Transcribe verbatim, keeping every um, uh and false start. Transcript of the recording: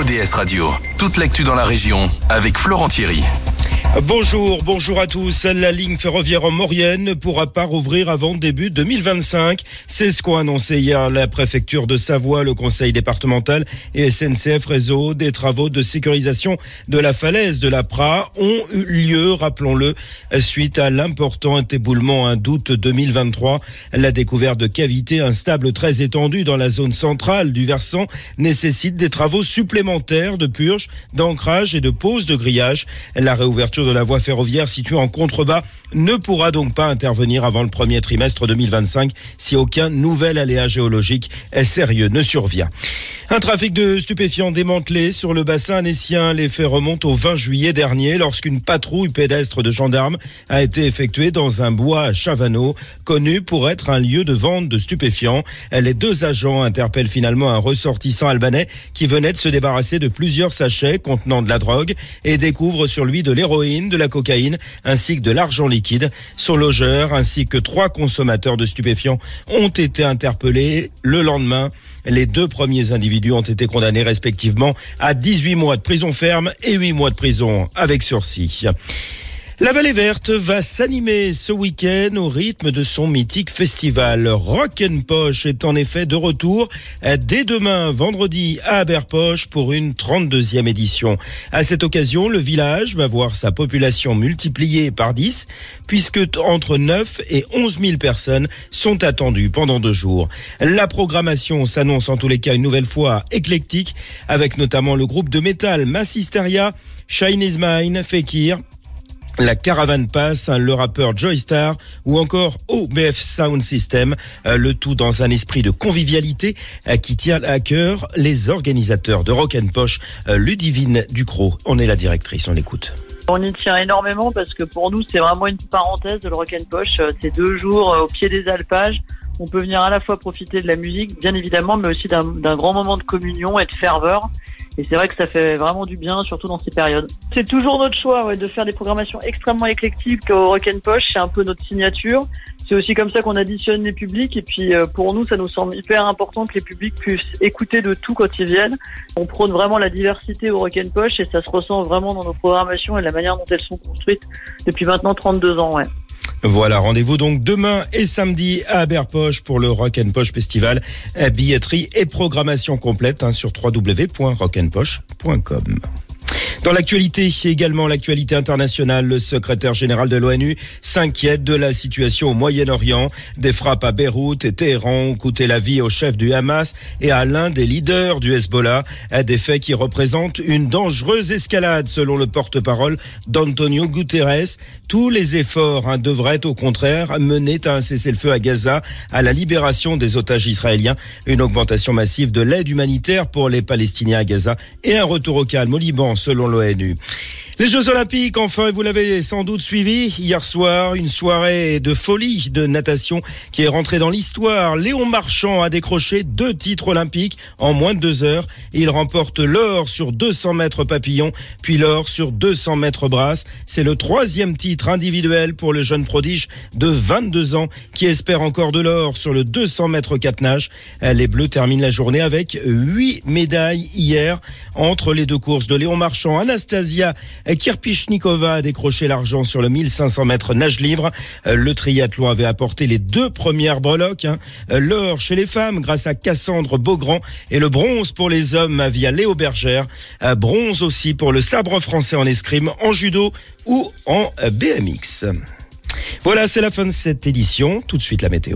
D S Radio. Toute l'actu dans la région avec Florent Thierry. Bonjour, bonjour à tous. La ligne ferroviaire en Maurienne ne pourra pas rouvrir avant début deux mille vingt-cinq. C'est ce qu'ont annoncé hier la préfecture de Savoie, le conseil départemental et S N C F Réseau. Des travaux de sécurisation de la falaise de la Prat ont eu lieu, rappelons-le, suite à l'important éboulement d'août deux mille vingt-trois. La découverte de cavités instables très étendues dans la zone centrale du versant nécessite des travaux supplémentaires de purge, d'ancrage et de pose de grillage. La réouverture de la voie ferroviaire située en contrebas ne pourra donc pas intervenir avant le premier trimestre deux mille vingt-cinq si aucun nouvel aléa géologique sérieux ne survient. Un trafic de stupéfiants démantelé sur le bassin annécien. Les faits remontent au vingt juillet dernier lorsqu'une patrouille pédestre de gendarmes a été effectuée dans un bois à Chavanneau, connu pour être un lieu de vente de stupéfiants. Les deux agents interpellent finalement un ressortissant albanais qui venait de se débarrasser de plusieurs sachets contenant de la drogue et découvre sur lui de l'héroïne, de la cocaïne ainsi que de l'argent liquide. Son logeur ainsi que trois consommateurs de stupéfiants ont été interpellés le lendemain. Les deux premiers individus ont été condamnés respectivement à dix-huit mois de prison ferme et huit mois de prison avec sursis. La Vallée Verte va s'animer ce week-end au rythme de son mythique festival. Rock and Poche est en effet de retour dès demain, vendredi, à Aberpoche pour une trente-deuxième édition. À cette occasion, le village va voir sa population multipliée par dix, puisque entre neuf et onze mille personnes sont attendues pendant deux jours. La programmation s'annonce en tous les cas une nouvelle fois éclectique, avec notamment le groupe de métal Mass Hysteria, Shine Is Mine, Fekir, la Caravane Pass, le rappeur Joystar ou encore O B F Sound System, le tout dans un esprit de convivialité qui tient à cœur les organisateurs de Rock and Poche. Ludivine Ducrot en est la directrice, on l'écoute. On y tient énormément parce que pour nous c'est vraiment une parenthèse de le Rock and Poche. C'est deux jours au pied des alpages. On peut venir à la fois profiter de la musique, bien évidemment, mais aussi d'un, d'un grand moment de communion et de ferveur. Et c'est vrai que ça fait vraiment du bien, surtout dans ces périodes. C'est toujours notre choix ouais, de faire des programmations extrêmement éclectiques au Rock and Poche. C'est un peu notre signature. C'est aussi comme ça qu'on additionne les publics. Et puis euh, pour nous, ça nous semble hyper important que les publics puissent écouter de tout quand ils viennent. On prône vraiment la diversité au Rock and Poche et ça se ressent vraiment dans nos programmations et la manière dont elles sont construites depuis maintenant trente-deux ans. Ouais. Voilà, rendez-vous donc demain et samedi à Aberpoche pour le Rock and Poche Festival. Billetterie et programmation complète hein, sur w w w point rock and poche point com. Dans l'actualité, également l'actualité internationale, le secrétaire général de l'ONU s'inquiète de la situation au Moyen-Orient. Des frappes à Beyrouth et Téhéran ont coûté la vie au chef du Hamas et à l'un des leaders du Hezbollah. Des faits qui représentent une dangereuse escalade, selon le porte-parole d'Antonio Guterres. Tous les efforts hein, devraient au contraire mener à un cessez-le-feu à Gaza, à la libération des otages israéliens, une augmentation massive de l'aide humanitaire pour les Palestiniens à Gaza et un retour au calme au Liban, selon l'ONU. Les Jeux Olympiques, enfin, vous l'avez sans doute suivi hier soir, une soirée de folie de natation qui est rentrée dans l'histoire. Léon Marchand a décroché deux titres olympiques en moins de deux heures. Il remporte l'or sur deux cents mètres papillon, puis l'or sur deux cents mètres brasse. C'est le troisième titre individuel pour le jeune prodige de vingt-deux ans qui espère encore de l'or sur le deux cents mètres quatre nages. Les Bleus terminent la journée avec huit médailles hier entre les deux courses de Léon Marchand, Anastasia Kirpichnikova a décroché l'argent sur le mille cinq cents mètres nage libre. Le triathlon avait apporté les deux premières breloques. Hein. L'or chez les femmes grâce à Cassandre Beaugrand et le bronze pour les hommes via Léo Bergère. Bronze aussi pour le sabre français en escrime, en judo ou en B M X. Voilà, c'est la fin de cette édition. Tout de suite la météo.